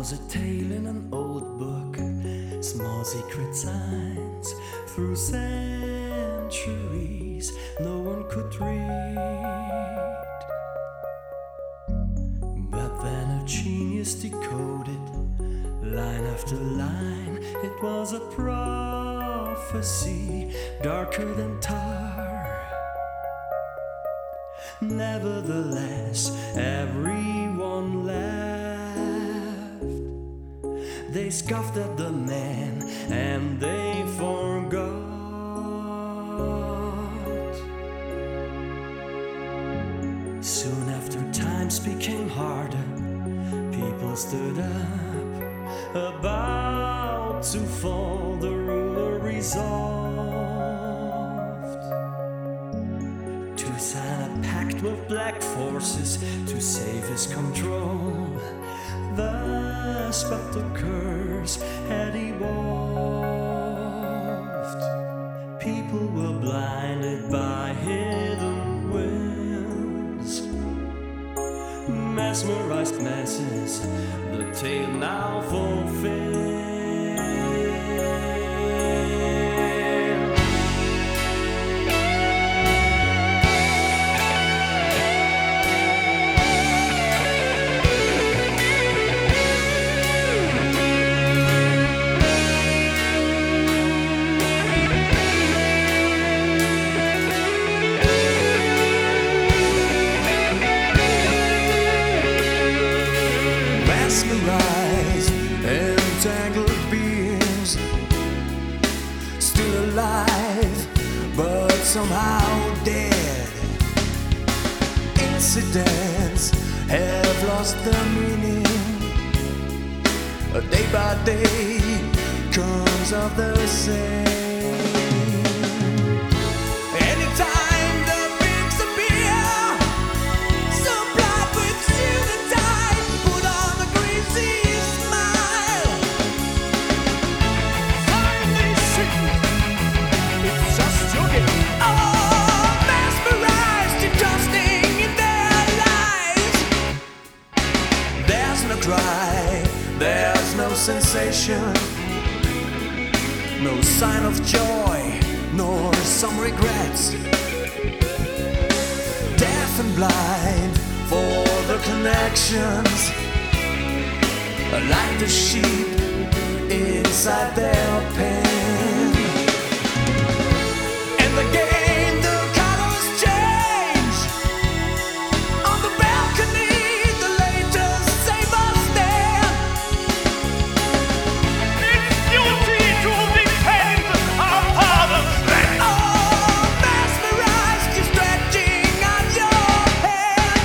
was a tale in an old book, small secret signs through centuries no one could read. But then a genius decoded line after line. It was a prophecy darker than tar. Nevertheless, everyone laughed. They scoffed at the man and they forgot. Soon after times became harder, people stood up, about to fall. The ruler resolved to sign a pact with black forces to save his control. Thus, but the curse had evolved. People were blinded by hidden winds, mesmerized masses, the tale now fulfilled. Mesmerized, entangled beings, still alive, but somehow dead. Incidents have lost their meaning. Day by day comes of the same. Anytime the pigs appear, supplied with silver tide, put on a greasy smile. Finally see, it's just your game. Oh, mesmerized and trusting in their lies. There's no cry, there's no sensation, no sign of joy, nor some regrets. Deaf and blind for the connections, like the sheep inside their pen. And the game, the colors change. On the balcony, the latest save us there. It's duty to defend our father's land. Oh, mesmerized, you're stretching out your hand.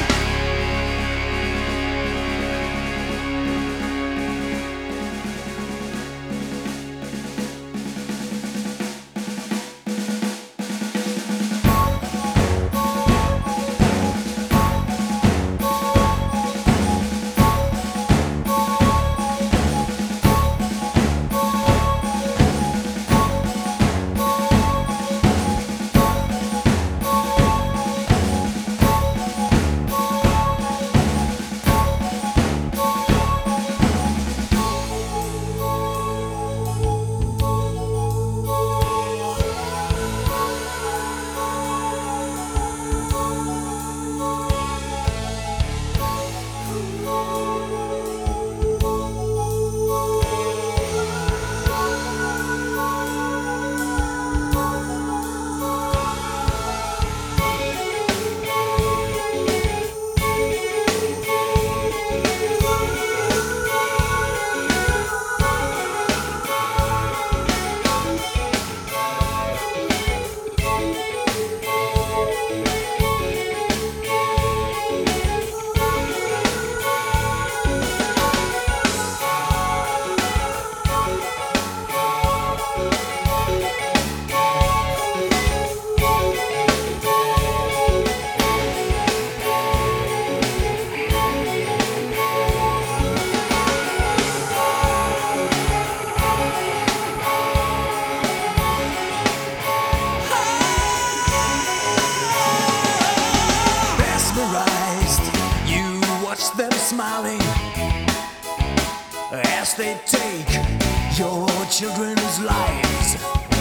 as they take your children's lives.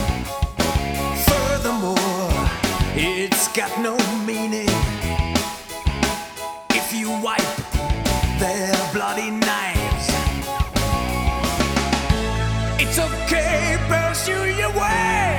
Furthermore, it's got no meaning if you wipe their bloody knives. It's okay, pursue your way.